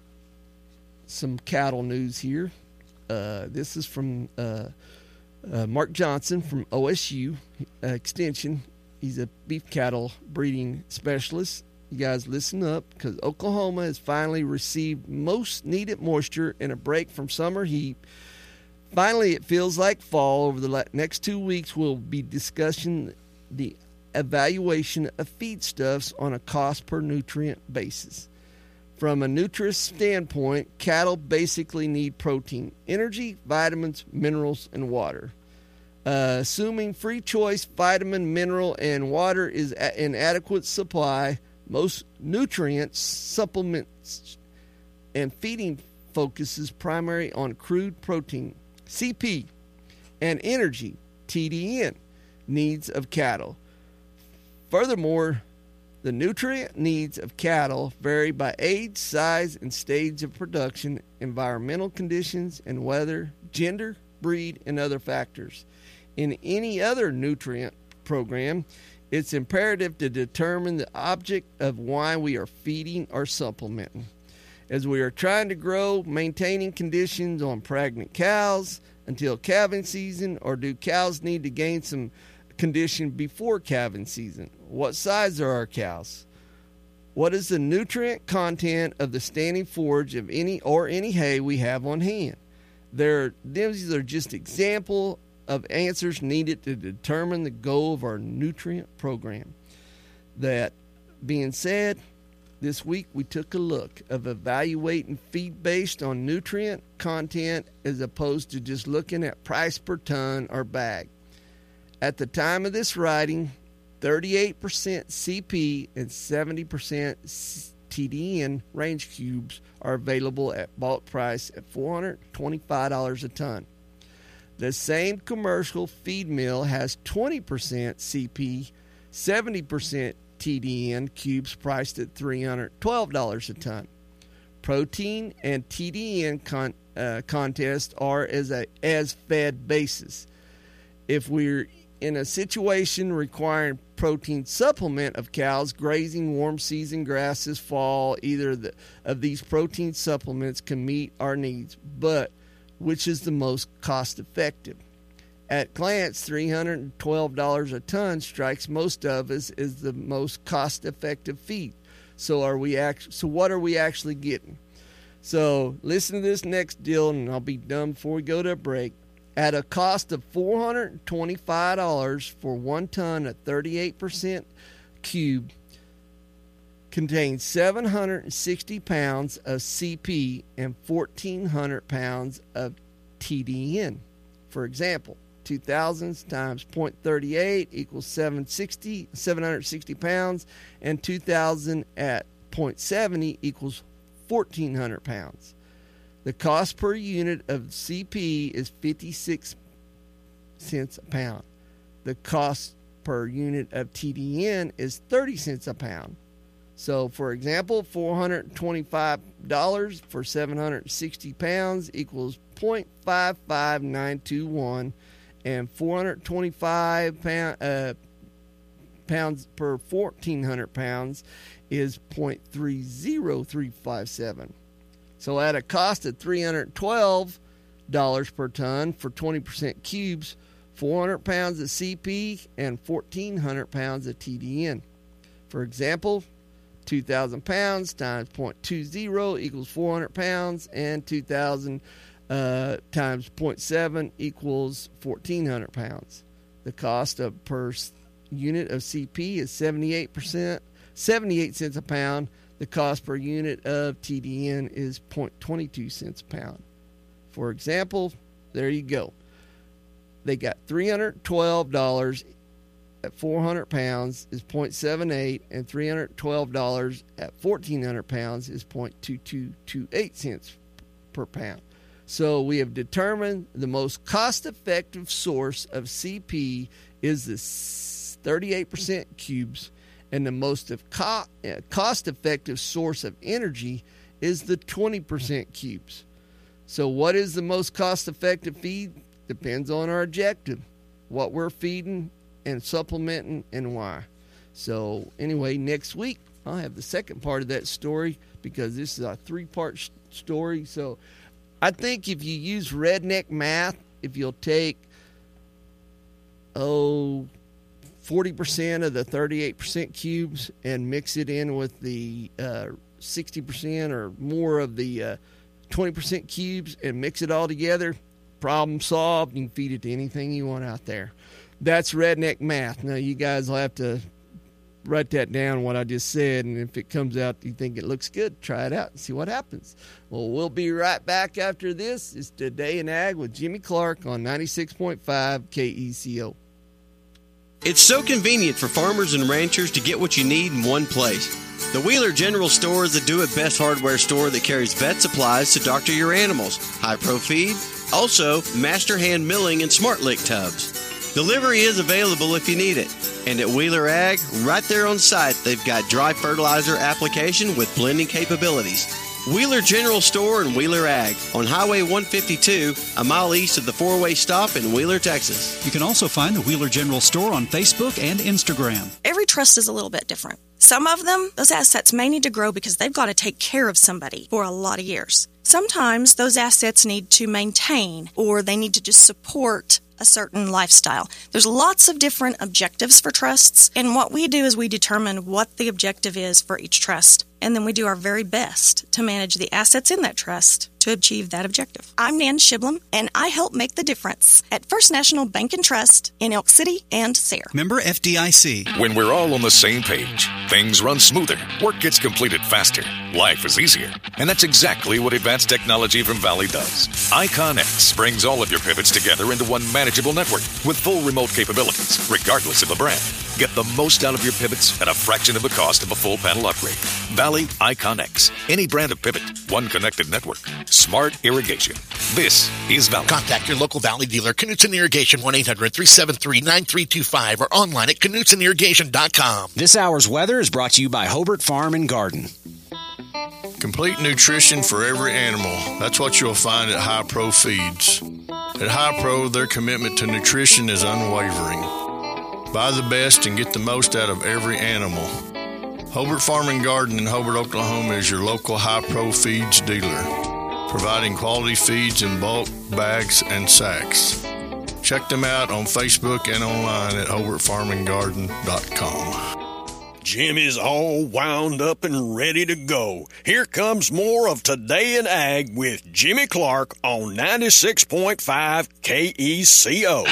some cattle news here. Uh, this is from uh, uh, Mark Johnson from O S U uh, Extension. He's a beef cattle breeding specialist. You guys listen up, because Oklahoma has finally received most needed moisture and a break from summer heat. Finally, it feels like fall. Over the next two weeks, we'll be discussing the evaluation of feedstuffs on a cost per nutrient basis. From a nutrient standpoint, cattle basically need protein, energy, vitamins, minerals, and water. Uh, assuming free choice vitamin, mineral, and water is in adequate supply, most nutrients, supplements, and feeding focuses primarily on crude protein, C P, and energy, T D N, needs of cattle. Furthermore, the nutrient needs of cattle vary by age, size, and stage of production, environmental conditions, and weather, gender, breed, and other factors. In any other nutrient program, it's imperative to determine the object of why we are feeding or supplementing. As we are trying to grow, maintaining conditions on pregnant cows until calving season, or do cows need to gain some condition before calving season? What size are our cows? What is the nutrient content of the standing forage of any or any hay we have on hand? There, these are just example of answers needed to determine the goal of our nutrient program. That being said, this week we took a look of evaluating feed based on nutrient content as opposed to just looking at price per ton or bag. At the time of this writing, thirty-eight percent C P and seventy percent T D N range cubes are available at bulk price at four hundred twenty-five dollars a ton. The same commercial feed mill has twenty percent C P, seventy percent T D N cubes priced at three hundred twelve dollars a ton. Protein and T D N con, uh, contests are as a as fed basis. If we're in a situation requiring protein supplement of cows grazing warm season grasses fall, either the, of these protein supplements can meet our needs, but which is the most cost effective? At glance, three hundred twelve dollars a ton strikes most of us as the most cost effective feed. So are we act- so what are we actually getting? So listen to this next deal, and I'll be done before we go to a break. At a cost of four hundred twenty-five dollars for one ton of thirty-eight percent cube, contains seven hundred sixty pounds of C P and fourteen hundred pounds of T D N. For example, two thousand times zero point three eight equals seven hundred sixty pounds, and two thousand at zero point seven zero equals fourteen hundred pounds. The cost per unit of C P is fifty-six cents a pound. The cost per unit of T D N is thirty cents a pound. So, for example, four hundred twenty-five dollars for seven hundred sixty pounds equals zero point five five nine two one, and four hundred twenty-five pound, uh, pounds per fourteen hundred pounds is zero point three zero three five seven. So at a cost of three hundred twelve dollars per ton for twenty percent cubes, four hundred pounds of C P and fourteen hundred pounds of T D N. For example, two thousand pounds times zero point two zero equals four hundred pounds, and two thousand uh, times zero point seven equals fourteen hundred pounds. The cost of per unit of C P is seventy-eight percent, seventy-eight cents a pound. The cost per unit of T D N is zero point two two cents a pound. For example, there you go. They got three hundred twelve dollars at four hundred pounds is zero point seven eight, and three hundred twelve dollars at fourteen hundred pounds is zero point two two two eight cents per pound. So we have determined the most cost-effective source of C P is the thirty-eight percent cubes, and the most of co- cost-effective source of energy is the twenty percent cubes. So what is the most cost-effective feed? Depends on our objective, what we're feeding and supplementing and why. So anyway, next week I'll have the second part of that story, because this is a three-part sh- story. So I think if you use redneck math, if you'll take, oh, forty percent of the thirty-eight percent cubes and mix it in with the uh, sixty percent or more of the uh, twenty percent cubes and mix it all together, problem solved. You can feed it to anything you want out there. That's redneck math. Now, you guys will have to write that down, what I just said, and if it comes out you think it looks good, try it out and see what happens. Well, we'll be right back after this. It's Today in Ag with Jimmy Clark on ninety-six point five K E C O. It's so convenient for farmers and ranchers to get what you need in one place. The Wheeler General Store is the do-it-best hardware store that carries vet supplies to doctor your animals, high-pro feed, also master hand milling and smart lick tubs. Delivery is available if you need it. And at Wheeler Ag, right there on site, they've got dry fertilizer application with blending capabilities. Wheeler General Store and Wheeler Ag on Highway one fifty-two, a mile east of the four-way stop in Wheeler, Texas. You can also find the Wheeler General Store on Facebook and Instagram. Every trust is a little bit different. Some of them, those assets may need to grow because they've got to take care of somebody for a lot of years. Sometimes those assets need to maintain, or they need to just support a certain lifestyle. There's lots of different objectives for trusts, and what we do is we determine what the objective is for each trust, and then we do our very best to manage the assets in that trust to achieve that objective. I'm Nan Shiblam, and I help make the difference at First National Bank and Trust in Elk City and Sayre. Member F D I C. When we're all on the same page, things run smoother, work gets completed faster, life is easier. And that's exactly what advanced technology from Valley does. IconX brings all of your pivots together into one manageable network with full remote capabilities, regardless of the brand. Get the most out of your pivots at a fraction of the cost of a full panel upgrade. Valley IconX. Any brand of pivot, one connected network. Smart irrigation. This is Valley. Contact your local Valley dealer, Knutson Irrigation, one eight hundred three seven three nine three two five, or online at knutson irrigation dot com. This hour's weather is brought to you by Hobart Farm and Garden. Complete nutrition for every animal. That's what you'll find at High Pro Feeds. At High Pro, their commitment to nutrition is unwavering. Buy the best and get the most out of every animal. Hobart Farm and Garden in Hobart, Oklahoma is your local High Pro Feeds dealer, providing quality feeds in bulk, bags, and sacks. Check them out on Facebook and online at hobart farm and garden dot com. Jim is all wound up and ready to go. Here comes more of Today in Ag with Jimmy Clark on ninety-six point five K E C O.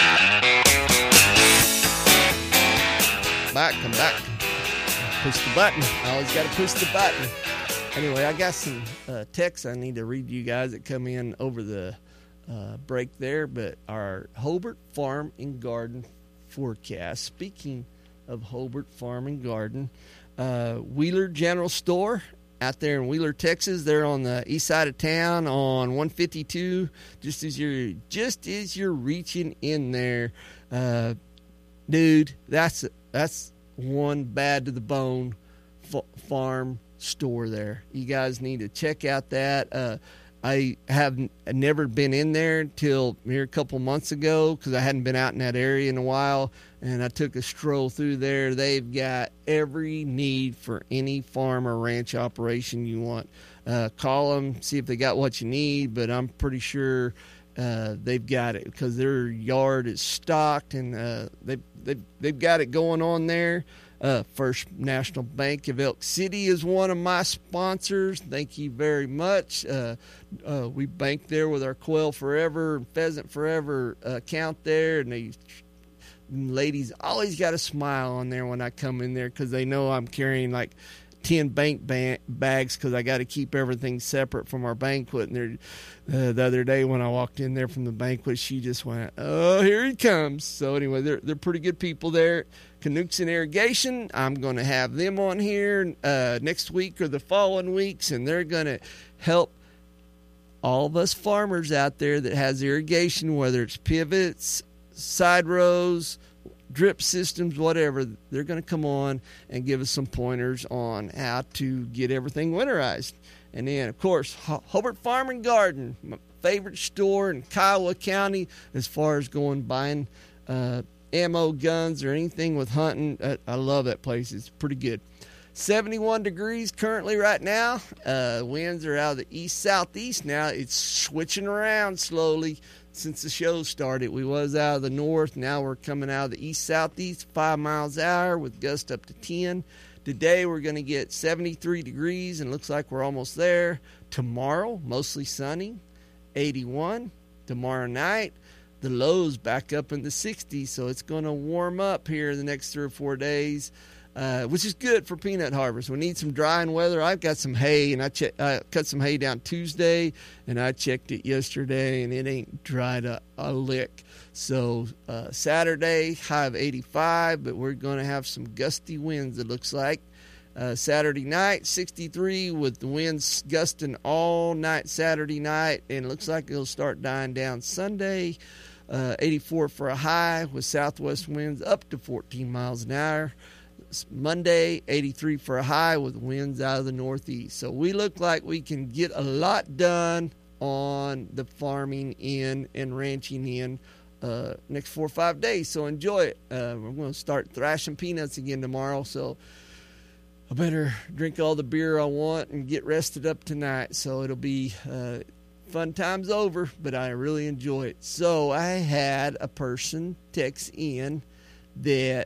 Back, come back. Push the button. I always got to push the button. Anyway, I got some uh, texts I need to read to you guys that come in over the uh, break there. But our Hobart Farm and Garden forecast. Speaking of Hobart Farm and Garden, uh, Wheeler General Store out there in Wheeler, Texas. They're on the east side of town on one fifty-two. Just as you're just as you're reaching in there, uh, dude, that's that's one bad to the bone f- farm store there. You guys need to check out that. Uh, I have n- never been in there until here a couple months ago because I hadn't been out in that area in a while, and I took a stroll through there. They've got every need for any farm or ranch operation you want. Uh, call them, see if they got what you need, but I'm pretty sure uh, they've got it because their yard is stocked, and uh, they've, they've, they've got it going on there. Uh, First National Bank of Elk City is one of my sponsors. Thank you very much. Uh, uh, we bank there with our Quail Forever, Pheasant Forever uh, account there, and they ladies always got a smile on there when I come in there because they know I'm carrying like ten bank ba- bags because I got to keep everything separate from our banquet. And uh, the other day when I walked in there from the banquet, she just went, "Oh, here he comes." So anyway, they're they're pretty good people there. Canucks and Irrigation, I'm going to have them on here uh, next week or the following weeks, and they're going to help all of us farmers out there that has irrigation, whether it's pivots, side rows, drip systems, whatever. They're going to come on and give us some pointers on how to get everything winterized. And then, of course, Hobart Farm and Garden, my favorite store in Kiowa County as far as going buying uh, ammo, guns, or anything with hunting. I, I love that place. It's pretty good. seventy-one degrees currently right now. Uh, winds are out of the east-southeast now. It's switching around slowly since the show started. We was out of the north. Now we're coming out of the east-southeast, five miles an hour with gusts up to ten. Today we're going to get seventy-three degrees and looks like we're almost there. Tomorrow, mostly sunny, eighty-one. Tomorrow night, the lows back up in the sixties, so it's going to warm up here in the next three or four days, uh, which is good for peanut harvest. We need some drying weather. I've got some hay, and I che- uh, cut some hay down Tuesday, and I checked it yesterday, and it ain't dried a, a lick. So uh, Saturday, high of eighty-five, but we're going to have some gusty winds, it looks like. Uh, Saturday night, sixty-three with the winds gusting all night Saturday night, and it looks like it'll start dying down Sunday. Uh, eighty-four for a high with southwest winds up to fourteen miles an hour. Monday, eighty-three for a high with winds out of the northeast. So we look like we can get a lot done on the farming end and ranching end uh, next four or five days. So enjoy it. Uh, we're going to start thrashing peanuts again tomorrow. So I better drink all the beer I want and get rested up tonight. So it'll be uh, fun times over, but I really enjoy it. So I had a person text in that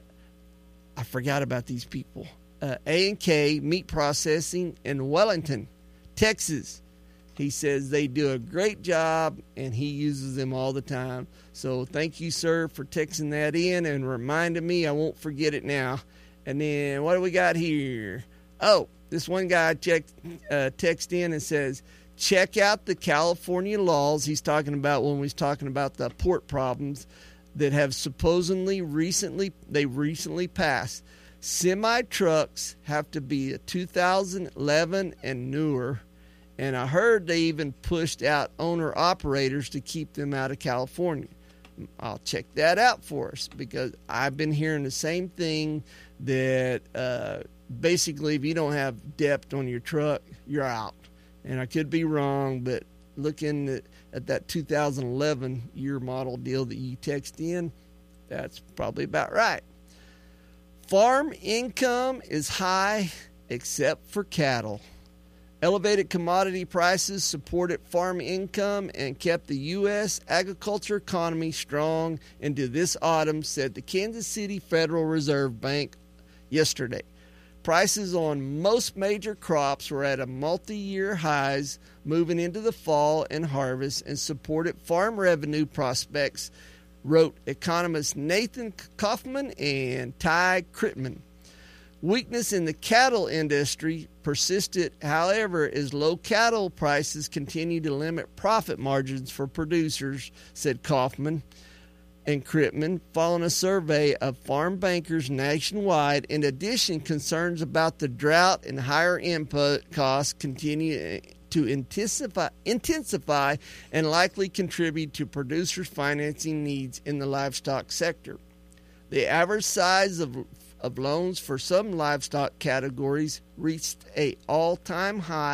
I forgot about these people. Uh, A and K Meat Processing in Wellington, Texas. He says they do a great job, and he uses them all the time. So thank you, sir, for texting that in and reminding me. I won't forget it now. And then what do we got here? Oh, this one guy checked, uh, text in and says, check out the California laws. He's talking about when we was talking about the port problems that have supposedly recently, they recently passed. Semi-trucks have to be a two thousand eleven and newer. And I heard they even pushed out owner-operators to keep them out of California. I'll check that out for us because I've been hearing the same thing that uh, basically if you don't have depth on your truck, you're out. And I could be wrong, but looking at, at that two thousand eleven year model deal that you text in, that's probably about right. Farm income is high except for cattle. Elevated commodity prices supported farm income and kept the U S agriculture economy strong into this autumn, said the Kansas City Federal Reserve Bank yesterday. Prices on most major crops were at a multi-year highs moving into the fall and harvest and supported farm revenue prospects, wrote economists Nathan Kaufman and Ty Crittman. Weakness in the cattle industry persisted, however, as low cattle prices continue to limit profit margins for producers, said Kaufman and Crittman, following a survey of farm bankers nationwide. In addition, concerns about the drought and higher input costs continue to intensify, intensify and likely contribute to producers' financing needs in the livestock sector. The average size of of loans for some livestock categories reached an all-time high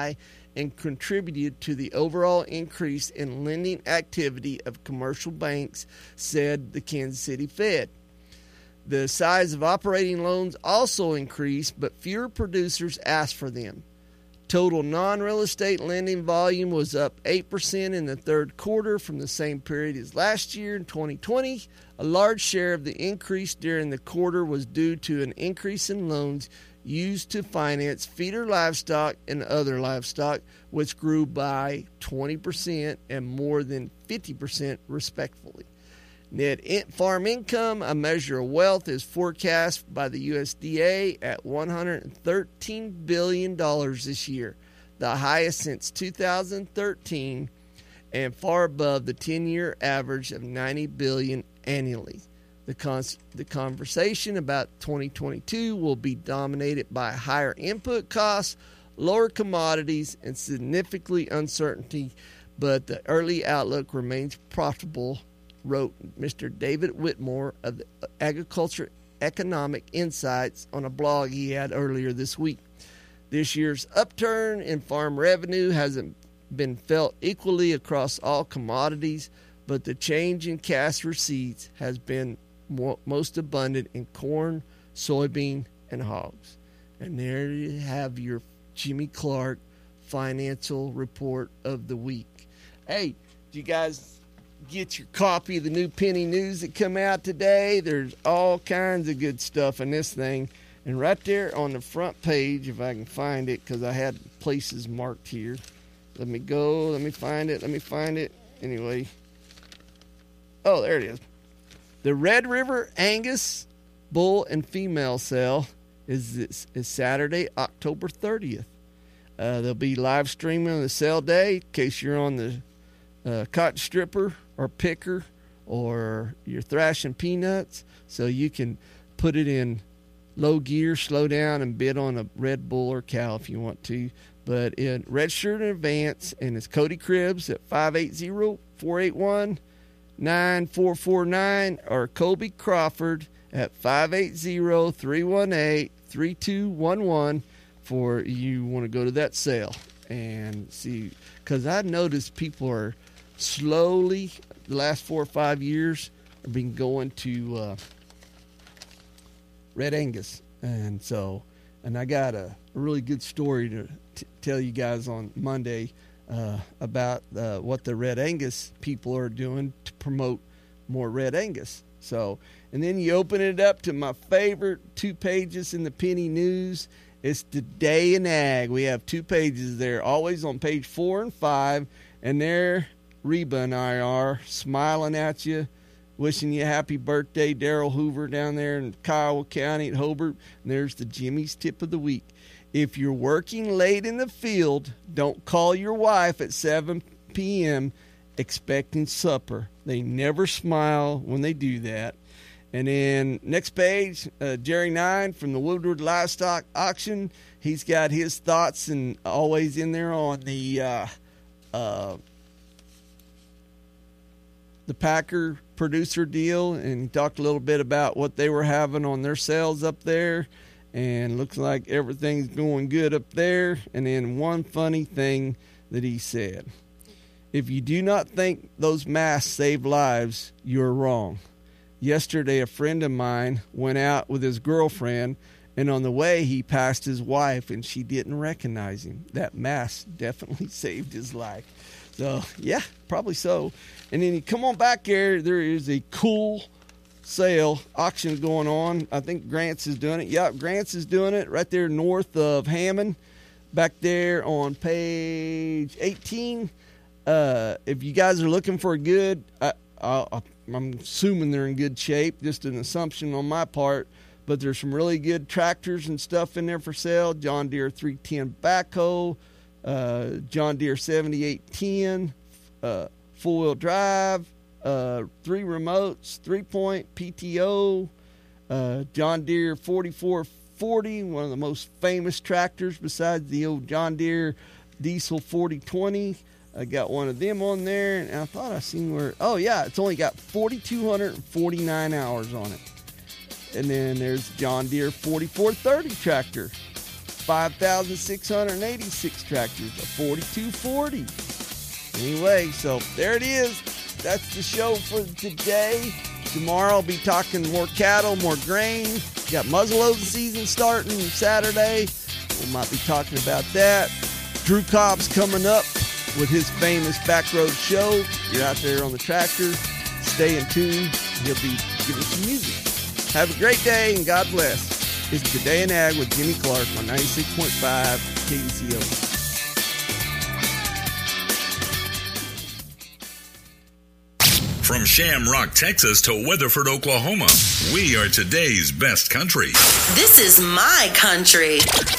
and contributed to the overall increase in lending activity of commercial banks, said the Kansas City Fed. The size of operating loans also increased, but fewer producers asked for them. Total non-real estate lending volume was up eight percent in the third quarter from the same period as last year in twenty twenty. A large share of the increase during the quarter was due to an increase in loans used to finance feeder livestock and other livestock, which grew by twenty percent and more than fifty percent respectively. Net farm income, a measure of wealth, is forecast by the U S D A at one hundred thirteen billion dollars this year, the highest since two thousand thirteen, and far above the ten-year average of ninety billion dollars annually. The, cons- the conversation about twenty twenty-two will be dominated by higher input costs, lower commodities, and significantly uncertainty, but the early outlook remains profitable, wrote Mister David Whitmore of the Agriculture Economic Insights on a blog he had earlier this week. This year's upturn in farm revenue hasn't been felt equally across all commodities, but the change in cash receipts has been more, most abundant in corn, soybean, and hogs. And there you have your Jimmy Clark financial report of the week. Hey, did you guys get your copy of the new Penny News that come out today? There's all kinds of good stuff in this thing. And right there on the front page, if I can find it, because I had places marked here. Let me go. Let me find it. Let me find it. Anyway. Oh, there it is. The Red River Angus bull and female sale is, is, is Saturday, October thirtieth. Uh, they'll be live streaming on the sale day in case you're on the uh, cotton stripper or picker or you're thrashing peanuts, so you can put it in low gear, slow down, and bid on a red bull or cow if you want to. But in register in advance, and it's Cody Cribbs at five eight zero, four eight one, nine four four nine or Colby Crawford at five eight zero, three one eight, three two one one for you want to go to that sale and see, because I noticed people are slowly, the last four or five years, have been going to uh, Red Angus. And so, and I got a, a really good story to t- tell you guys on Monday uh, about uh, what the Red Angus people are doing to promote more Red Angus. So, and then you open it up to my favorite two pages in the Penny News. It's Today in Ag. We have two pages there, always on page four and five. And there, Reba and I are smiling at you, wishing you a happy birthday, Daryl Hoover down there in Kiowa County at Hobart. And there's the Jimmy's Tip of the Week. If you're working late in the field, don't call your wife at seven p.m. expecting supper. They never smile when they do that. And then next page, uh, Jerry Nine from the Woodward Livestock Auction. He's got his thoughts and always in there on the uh, uh, the Packer producer deal, and he talked a little bit about what they were having on their sales up there. And looks like everything's going good up there. And then one funny thing that he said: if you do not think those masks save lives, you're wrong. Yesterday, a friend of mine went out with his girlfriend, and on the way, he passed his wife, and she didn't recognize him. That mask definitely saved his life. So, yeah, probably so. And then you come on back here, there is a cool sale, auction going on. I think Grant's is doing it. Yeah, Grant's is doing it right there north of Hammond, back there on page eighteen. Uh, if you guys are looking for a good... I, I, I'm assuming they're in good shape, just an assumption on my part, but there's some really good tractors and stuff in there for sale. John Deere three ten backhoe, uh, John Deere seventy-eight ten, uh, four-wheel drive, uh, three remotes, three-point P T O, uh, John Deere forty-four forty, one of the most famous tractors besides the old John Deere diesel forty twenty. I got one of them on there, and I thought I seen where... Oh, yeah, it's only got four thousand two hundred forty-nine hours on it. And then there's John Deere forty-four thirty tractor. five thousand six hundred eighty-six tractors, a forty-two forty. Anyway, so there it is. That's the show for today. Tomorrow I'll be talking more cattle, more grain. Got muzzleloading season starting Saturday. We might be talking about that. Drew Cobb's coming up with his famous Backroad Show. You're out there on the tractor. Stay in tune. He'll be giving some music. Have a great day and God bless. It's Today in Ag with Jimmy Clark on ninety-six point five K E C O. From Shamrock, Texas to Weatherford, Oklahoma, we are today's best country. This is my country.